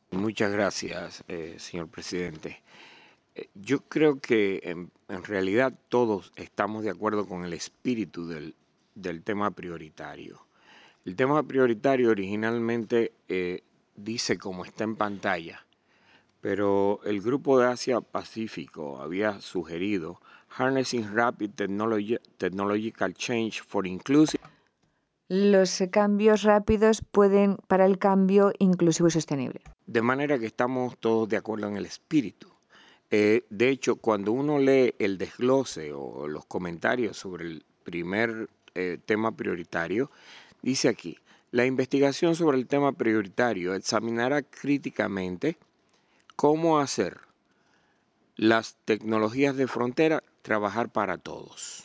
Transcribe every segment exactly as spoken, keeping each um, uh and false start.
Muchas gracias, eh, señor presidente. Eh, Yo creo que en, en realidad todos estamos de acuerdo con el espíritu del, del tema prioritario. El tema prioritario originalmente eh, dice como está en pantalla, pero el grupo de Asia-Pacífico había sugerido Harnessing Rapid Technology- Technological Change for Inclusive. Los cambios rápidos pueden para el cambio inclusivo y sostenible. De manera que estamos todos de acuerdo en el espíritu. Eh, de hecho, cuando uno lee el desglose o los comentarios sobre el primer eh, tema prioritario, dice aquí, la investigación sobre el tema prioritario examinará críticamente cómo hacer las tecnologías de frontera trabajar para todos.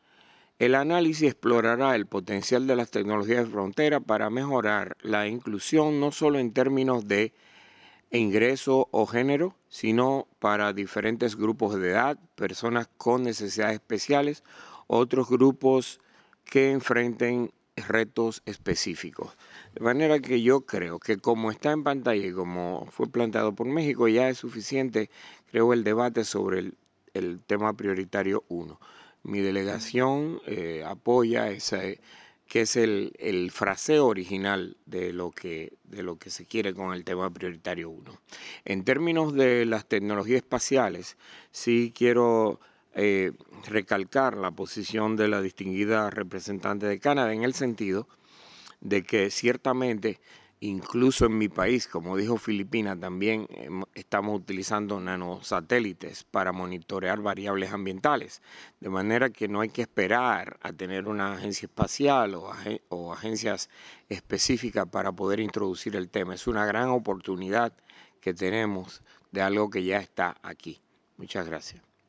El análisis explorará el potencial de las tecnologías de frontera para mejorar la inclusión no solo en términos de ingreso o género, sino para diferentes grupos de edad, personas con necesidades especiales, otros grupos que enfrenten retos específicos. De manera que yo creo que como está en pantalla y como fue planteado por México, ya es suficiente, creo, el debate sobre el, el tema prioritario uno. Mi delegación eh, apoya ese, que es el, el fraseo original de lo, que, de lo que se quiere con el tema prioritario uno. En términos de las tecnologías espaciales, sí quiero eh, recalcar la posición de la distinguida representante de Canadá en el sentido de que ciertamente, incluso en mi país, como dijo Filipina, también eh, estamos utilizando nanosatélites para monitorear variables ambientales, de manera que no hay que esperar a tener una agencia espacial o, ag o agencias específicas para poder introducir el tema. Es una gran oportunidad que tenemos de algo que ya está aquí. Muchas gracias.